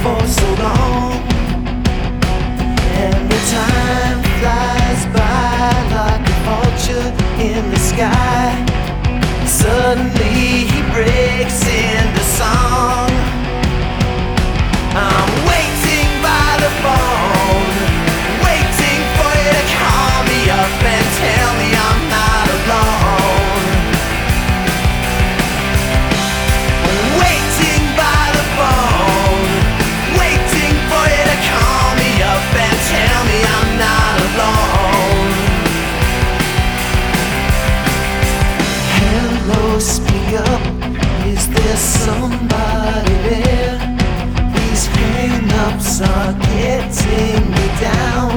for so long, and the time flies by like a vulture in the sky. Suddenly he breaks into song. I'm waiting by the phone, waiting for you to call me up and tell me I'm not alone. Waiting by the phone, waiting for you to call me up and tell me I'm not alone. Hello, speak up, is there somebody there? These hang-ups are getting me down.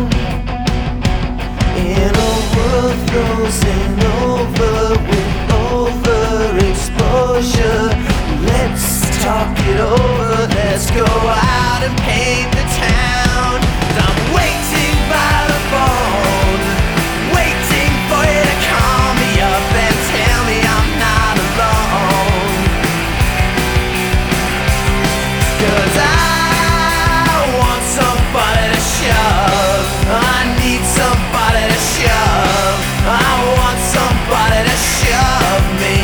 In a world frozen over with overexposure, let's talk it over, let's go out and paint the town. I'm waiting by the phone, waiting for you to call me up and tell me I'm not alone. 'Cause I want somebody to shove, I need somebody to shove, I want somebody to shove me.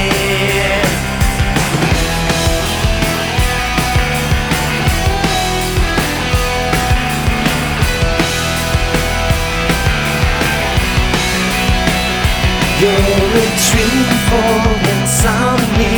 You're a dream for insomnia.